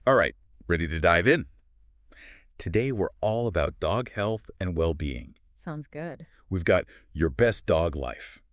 All right, ready to dive in? Today, we're all about dog health and well-being. Sounds good. We've got Your Best Dog Life,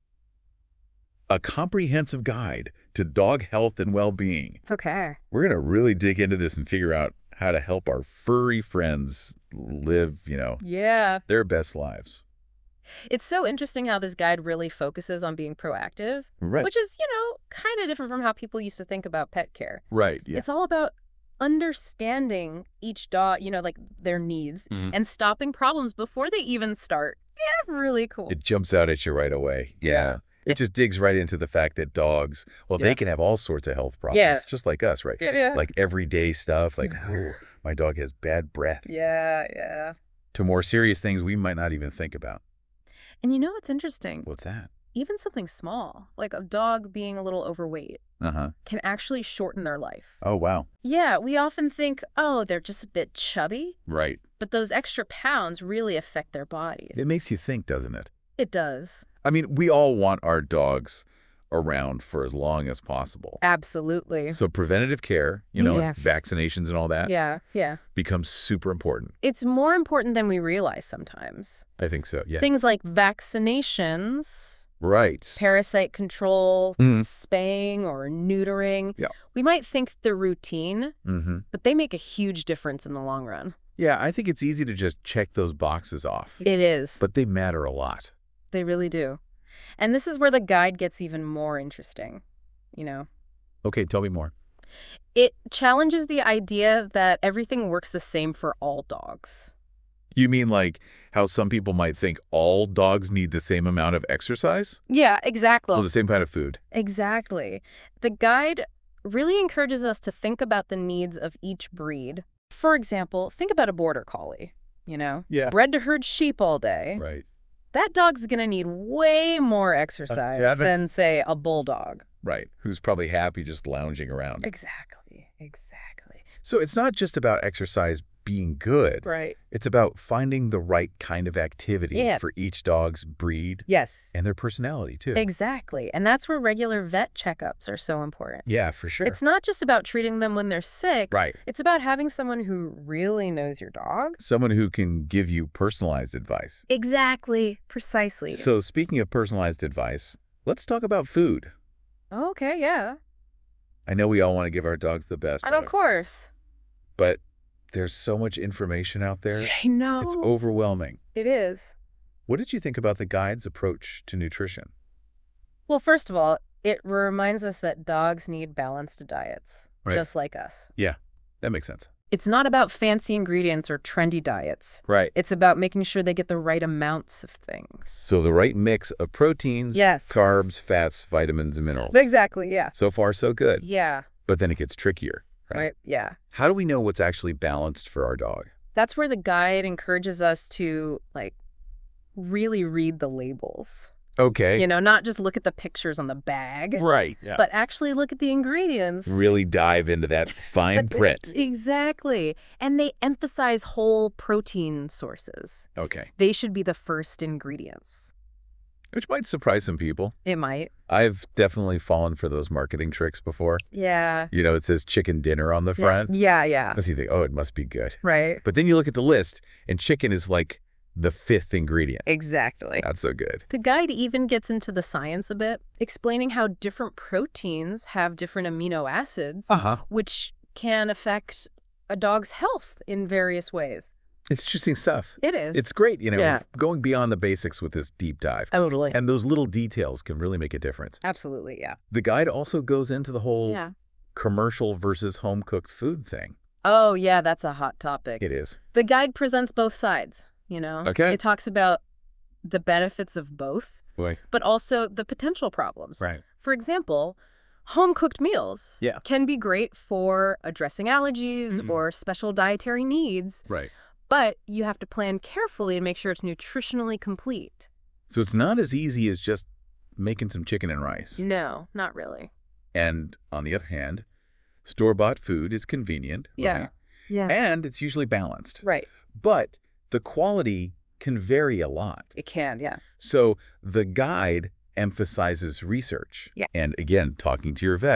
a comprehensive guide to dog health and well-being. It's okay. We're going to really dig into this and figure out how to help our furry friends live, Yeah. their best lives. It's so interesting how this guide really focuses on being proactive, Right. which is, kind of different from how people used to think about pet care. Right, yeah. It's all about understanding each dog, like their needs Mhm. and stopping problems before they even start. Yeah, really cool. It jumps out at you right away. Yeah. It just digs right into the fact that dogs, well, they Yeah. can have all sorts of health problems, Yeah. just like us, right? Yeah. Like everyday stuff, like, "Ooh, my dog has bad breath," Yeah. to more serious things we might not even think about. And you know what's interesting? What's that? Even something small, like a dog being a little overweight, Uh-huh. can actually shorten their life. Oh, wow. Yeah, we often think, oh, they're just a bit chubby, Right. but those extra pounds really affect their bodies. It makes you think, doesn't it? It does. I mean, we all want our dogs around for as long as possible. Absolutely. So preventative care, Yes. vaccinations and all that Yeah. becomes super important. It's more important than we realize sometimes. I think so, yeah. Things like vaccinations, Right. parasite control, Mhm. spaying or neutering. Yeah. We might think they're routine, Mm-hmm. but they make a huge difference in the long run. Yeah, I think it's easy to just check those boxes off, It is. but they matter a lot. They really do. And this is where the guide gets even more interesting, Okay, tell me more. It challenges the idea that everything works the same for all dogs. You mean like how some people might think all dogs need the same amount of exercise? Yeah, exactly. Or the same kind of food? Exactly. The guide really encourages us to think about the needs of each breed. For example, think about a border collie, Yeah. bred to herd sheep all day. Right. That dog's going to need way more exercise yeah, than, say, a bulldog. Right. Who's probably happy just lounging around. Exactly. So it's not just about exercise being good. Right. It's about finding the right kind of activity Yeah. for each dog's breed Yes. and their personality, too. Exactly. And that's where regular vet checkups are so important. Yeah, for sure. It's not just about treating them when they're sick. Right. It's about having someone who really knows your dog. Someone who can give you personalized advice. Exactly. Precisely. So speaking of personalized advice, let's talk about food. Okay, yeah. I know we all want to give our dogs the best, And of course. but there's so much information out there. I know. It's overwhelming. It is. What did you think about the guide's approach to nutrition? Well, first of all, it reminds us that dogs need balanced diets, Right. just like us. Yeah, that makes sense. It's not about fancy ingredients or trendy diets. Right. It's about making sure they get the right amounts of things. So the right mix of proteins, Yes. carbs, fats, vitamins, and minerals. Exactly, yeah. So far, so good. Yeah, But then it gets trickier, right? right, yeah. How do we know what's actually balanced for our dog? That's where the guide encourages us to, really read the labels. Okay. Not just look at the pictures on the bag, Right. Yeah. but actually look at the ingredients. Really dive into that fine print. Exactly. And they emphasize whole protein sources. Okay. They should be the first ingredients. Which might surprise some people. It might. I've definitely fallen for those marketing tricks before. Yeah. It says chicken dinner on the front. Yeah. So you think, oh, it must be good. Right. But then you look at the list, and chicken is like the 5th ingredient. Exactly. Not so good. The guide even gets into the science a bit, explaining how different proteins have different amino acids, which can affect a dog's health in various ways. It's interesting stuff. It is. It's great, Yeah. going beyond the basics with this deep dive. Totally. And those little details can really make a difference. Absolutely, yeah. The guide also goes into the whole Yeah. commercial versus home-cooked food thing. Oh, yeah, that's a hot topic. It is. The guide presents both sides, Okay. It talks about the benefits of both, Boy. but also the potential problems. Right. For example, home-cooked meals Yeah. can be great for addressing allergies Mhm. or special dietary needs, Right. but you have to plan carefully to make sure it's nutritionally complete. So it's not as easy as just making some chicken and rice. No, not really. And on the other hand, store-bought food is convenient. Yeah. Right? Yeah. And it's usually balanced. Right. But the quality can vary a lot. It can, yeah. So the guide emphasizes research. Yeah. And again, talking to your vet,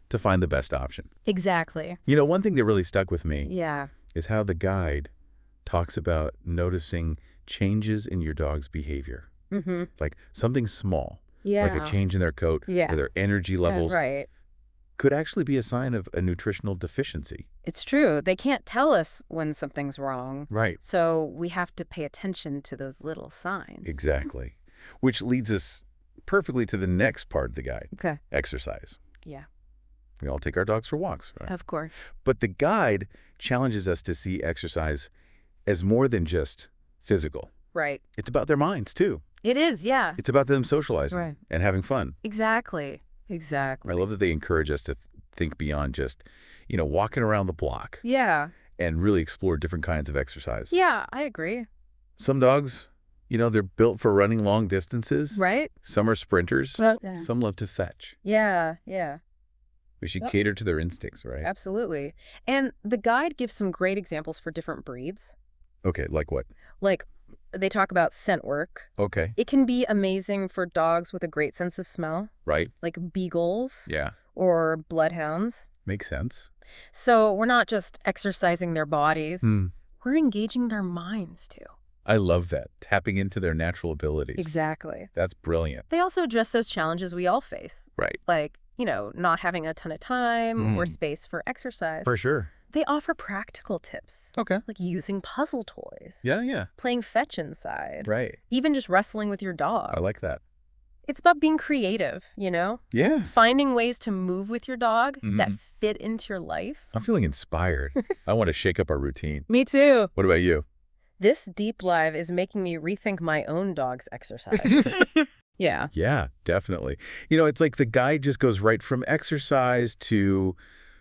to find the best option. Exactly. You know, one thing that really stuck with me Yeah. is how the guide talks about noticing changes in your dog's behavior. Mm-hmm. Like something small, Yeah. like a change in their coat Yeah. or their energy levels, Right. could actually be a sign of a nutritional deficiency. It's true. They can't tell us when something's wrong. Right. So we have to pay attention to those little signs. Exactly. Which leads us perfectly to the next part of the guide, Okay. exercise. Yeah. We all take our dogs for walks, right? Of course. But the guide challenges us to see exercise as more than just physical. Right. It's about their minds, too. It is, yeah. It's about them socializing Right. and having fun. Exactly. Exactly. I love that they encourage us to think beyond just, walking around the block Yeah. and really explore different kinds of exercise. Yeah, I agree. Some dogs, they're built for running long distances. Right? Some are sprinters. Yeah. Some love to fetch. Yeah. Yeah. We should cater to their instincts, right? Absolutely. And the guide gives some great examples for different breeds. Okay, like what? Like, they talk about scent work. Okay. It can be amazing for dogs with a great sense of smell, Right. like beagles Yeah. or bloodhounds. Makes sense. So we're not just exercising their bodies, Hmm. we're engaging their minds too. I love that. Tapping into their natural abilities. Exactly. That's brilliant. They also address those challenges we all face, Right. like, not having a ton of time or space for exercise. For sure. They offer practical tips, Okay. like using puzzle toys, Yeah. playing fetch inside, Right. even just wrestling with your dog. I like that. It's about being creative, Yeah. finding ways to move with your dog that Mhm. fit into your life. I'm feeling inspired. I want to shake up our routine. Me too. What about you? This deep dive is making me rethink my own dog's exercise. Yeah. Yeah, definitely. It's like the guide just goes right from exercise to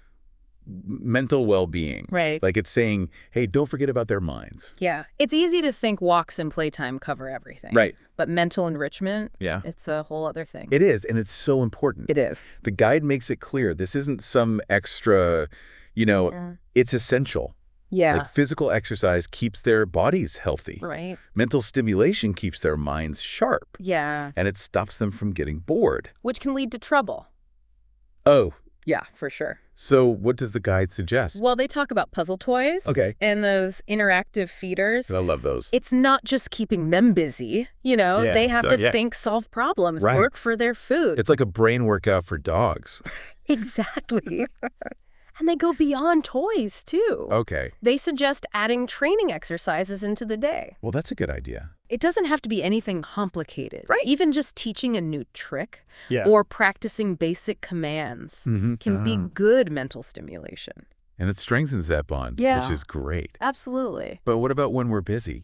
mental well-being. Right. Like it's saying, hey, don't forget about their minds. Yeah. It's easy to think walks and playtime cover everything. Right. But mental enrichment, Yeah. it's a whole other thing. It is, and it's so important. It is. The guide makes it clear this isn't some extra, it's essential. Yeah. Like physical exercise keeps their bodies healthy. Right. Mental stimulation keeps their minds sharp. Yeah. And it stops them from getting bored. Which can lead to trouble. Oh, Yeah, for sure. so what does the guide suggest? Well, they talk about puzzle toys. Okay. And those interactive feeders. I love those. It's not just keeping them busy, Yeah, they have so, to yeah. think, solve problems, Right. work for their food. It's like a brain workout for dogs. Exactly. And they go beyond toys, too. Okay. They suggest adding training exercises into the day. Well, that's a good idea. It doesn't have to be anything complicated. Right. Even just teaching a new trick Yeah. or practicing basic commands can be good mental stimulation. And it strengthens that bond, Yeah. which is great. Absolutely. But what about when we're busy?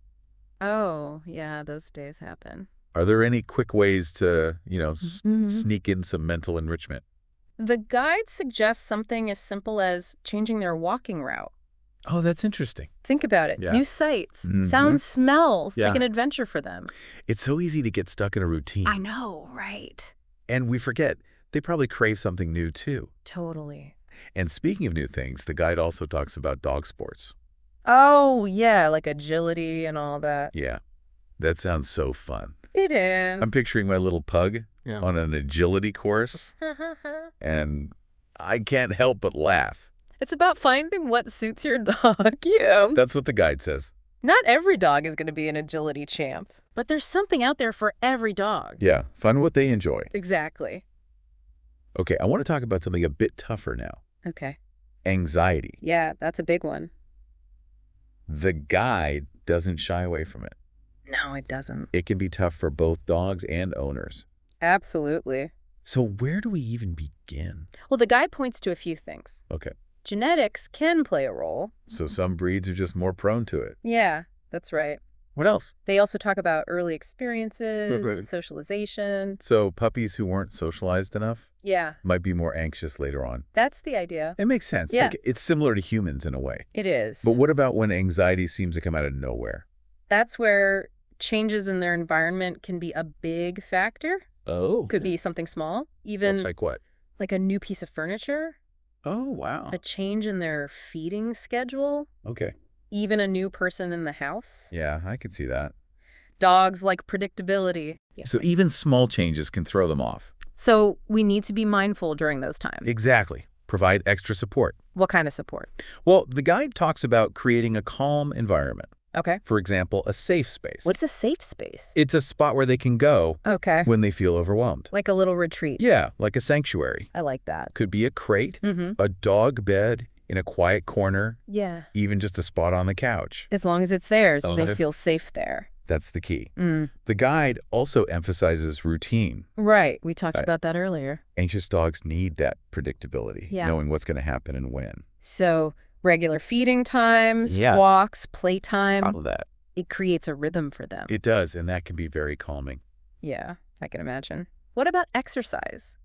Oh, yeah, those days happen. Are there any quick ways to, Mhm. sneak in some mental enrichment? The guide suggests something as simple as changing their walking route. Oh, that's interesting. Think about it. Yeah. New sights, Mhm. sounds, smells, Yeah. like an adventure for them. It's so easy to get stuck in a routine. I know, right? And we forget, they probably crave something new, too. Totally. And speaking of new things, the guide also talks about dog sports. Oh, yeah, like agility and all that. Yeah, that sounds so fun. It is. I'm picturing my little pug Yeah. on an agility course, and I can't help but laugh. It's about finding what suits your dog. Yeah. That's what the guide says. Not every dog is going to be an agility champ, but there's something out there for every dog. Yeah, find what they enjoy. Exactly. Okay, I want to talk about something a bit tougher now. Okay. Anxiety. Yeah, that's a big one. The guide doesn't shy away from it. No, it doesn't. It can be tough for both dogs and owners. Absolutely. So where do we even begin? Well, the guide points to a few things. Okay, Genetics can play a role. so some breeds are just more prone to it. Yeah, that's right. What else? They also talk about early experiences, Right. and socialization. So puppies who weren't socialized enough Yeah, might be more anxious later on. that's the idea. It makes sense. Yeah. Like, it's similar to humans in a way. It is. But what about when anxiety seems to come out of nowhere? That's where changes in their environment can be a big factor. Oh. Could be something small, even Looks like what? like a new piece of furniture, Oh, wow. a change in their feeding schedule, Okay. even a new person in the house. Yeah, I can see that. Dogs like predictability. So even small changes can throw them off. So we need to be mindful during those times. Exactly. Provide extra support. What kind of support? Well, the guide talks about creating a calm environment. Okay. For example, a safe space. What's a safe space? It's a spot where they can go when they feel overwhelmed. Like a little retreat. Yeah, like a sanctuary. I like that. Could be a crate, a dog bed in a quiet corner, Yeah. even just a spot on the couch. As long as it's theirs, they feel safe there. That's the key. The guide also emphasizes routine. Right. We talked about that earlier. Anxious dogs need that predictability, knowing what's going to happen and when. So regular feeding times, walks, playtime. All of that. It creates a rhythm for them. It does, and that can be very calming. Yeah, I can imagine. What about exercise?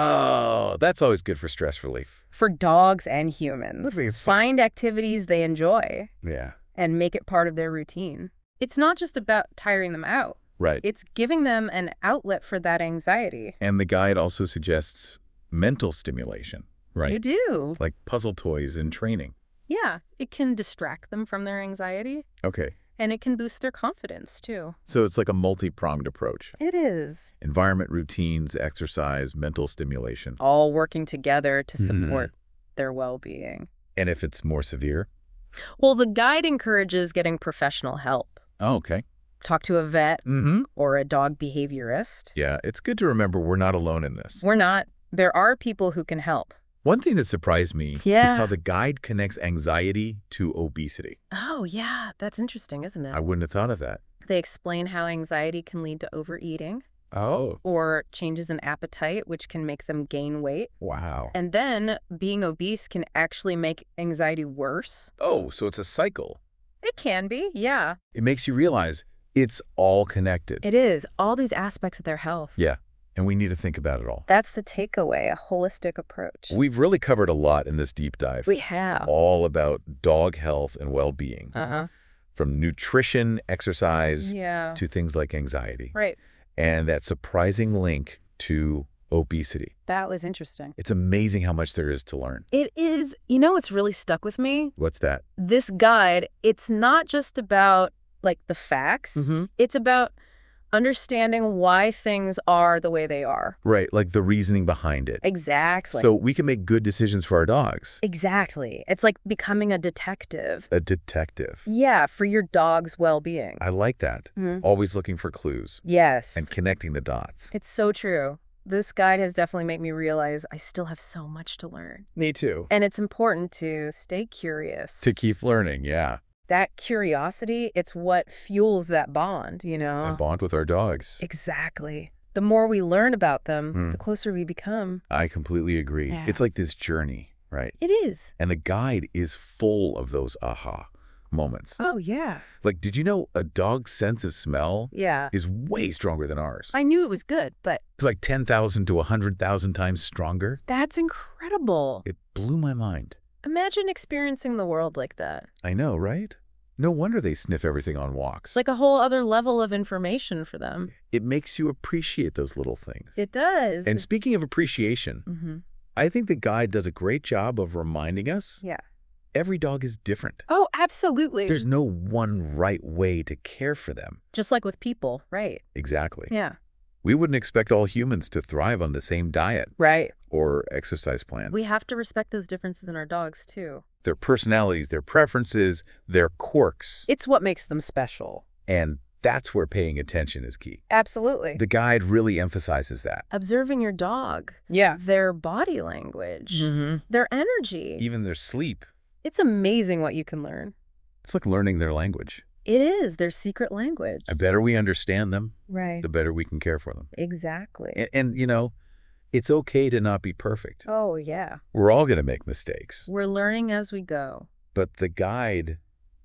Oh, that's always good for stress relief. For dogs and humans. Find activities they enjoy. Yeah. And make it part of their routine. It's not just about tiring them out. Right. It's giving them an outlet for that anxiety. And the guide also suggests mental stimulation, right? You do. Like puzzle toys and training. Yeah, it can distract them from their anxiety. Okay. And it can boost their confidence, too. So it's like a multi-pronged approach. It is. Environment routines, exercise, mental stimulation. All working together to support their well-being. And if it's more severe? Well, the guide encourages getting professional help. Oh, okay. Talk to a vet or a dog behaviorist. Yeah, it's good to remember we're not alone in this. We're not. There are people who can help. One thing that surprised me is how the guide connects anxiety to obesity. Oh, yeah. That's interesting, isn't it? I wouldn't have thought of that. They explain how anxiety can lead to overeating. Oh. Or changes in appetite, which can make them gain weight. Wow. And then being obese can actually make anxiety worse. Oh, so it's a cycle. It can be, yeah. It makes you realize it's all connected. It is. All these aspects of their health. Yeah. And we need to think about it all. That's the takeaway, a holistic approach. We've really covered a lot in this deep dive. We have. All about dog health and well-being. From nutrition, exercise, to things like anxiety. Right. And that surprising link to obesity. That was interesting. It's amazing how much there is to learn. It is. You know what's really stuck with me? What's that? This guide, it's not just about, like, the facts. It's about understanding why things are the way they are. Right, like the reasoning behind it. Exactly. So we can make good decisions for our dogs. Exactly. It's like becoming a detective. A detective. Yeah, for your dog's well-being. I like that. Always looking for clues. Yes. And connecting the dots. It's so true. This guide has definitely made me realize I still have so much to learn. Me too. And it's important to stay curious. To keep learning, yeah. That curiosity, it's what fuels that bond, you know? A bond with our dogs. Exactly. The more we learn about them, the closer we become. I completely agree. Yeah. It's like this journey, right? It is. And the guide is full of those aha moments. Oh, yeah. Like, did you know a dog's sense of smell is way stronger than ours? I knew it was good, but... It's like 10,000 to 100,000 times stronger. That's incredible. It blew my mind. Imagine experiencing the world like that. I know, right? No wonder they sniff everything on walks. It's like a whole other level of information for them. It makes you appreciate those little things. It does. And speaking of appreciation, I think the guide does a great job of reminding us every dog is different. Oh, absolutely. There's no one right way to care for them. Just like with people, right? Exactly. Yeah. We wouldn't expect all humans to thrive on the same diet. Right. Or exercise plan. We have to respect those differences in our dogs, too. Their personalities, their preferences, their quirks. It's what makes them special. And that's where paying attention is key. Absolutely. The guide really emphasizes that. Observing your dog. Yeah. Their body language. Their energy. Even their sleep. It's amazing what you can learn. It's like learning their language. It is their secret language. The better we understand them, right, the better we can care for them. Exactly. And you know, it's okay to not be perfect. Oh, yeah. We're all going to make mistakes. We're learning as we go. But the guide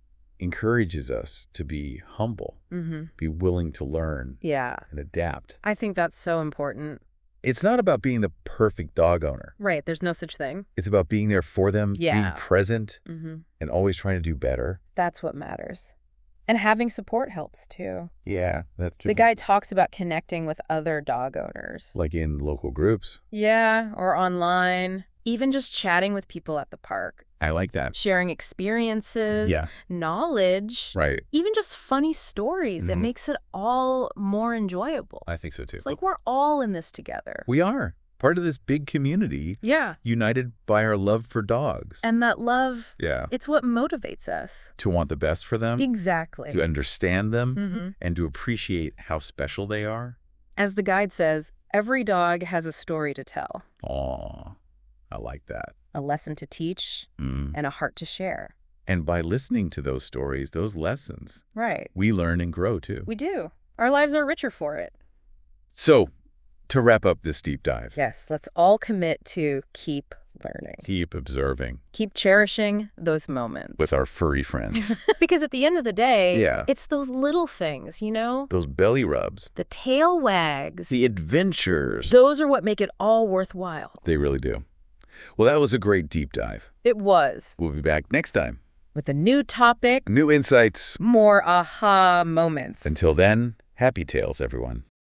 encourages us to be humble, be willing to learn and adapt. I think that's so important. It's not about being the perfect dog owner. Right. There's no such thing. It's about being there for them, being present, and always trying to do better. That's what matters. And having support helps, too. Yeah, that's true. The guide talks about connecting with other dog owners. Like in local groups. Yeah, or online. Even just chatting with people at the park. I like that. Sharing experiences, knowledge, right. even just funny stories. It makes it all more enjoyable. I think so, too. It's like we're all in this together. We are. Part of this big community. Yeah. United by our love for dogs. And that love, it's what motivates us. To want the best for them. Exactly. To understand them. And to appreciate how special they are. As the guide says, every dog has a story to tell. Aw, I like that. A lesson to teach and a heart to share. And by listening to those stories, those lessons, we learn and grow, too. We do. Our lives are richer for it. So, to wrap up this deep dive. Yes, let's all commit to keep learning. Keep observing. Keep cherishing those moments. With our furry friends. Because at the end of the day, it's those little things, you know? Those belly rubs. The tail wags. The adventures. Those are what make it all worthwhile. They really do. Well, that was a great deep dive. It was. We'll be back next time. With a new topic. New insights. More aha moments. Until then, happy tails, everyone.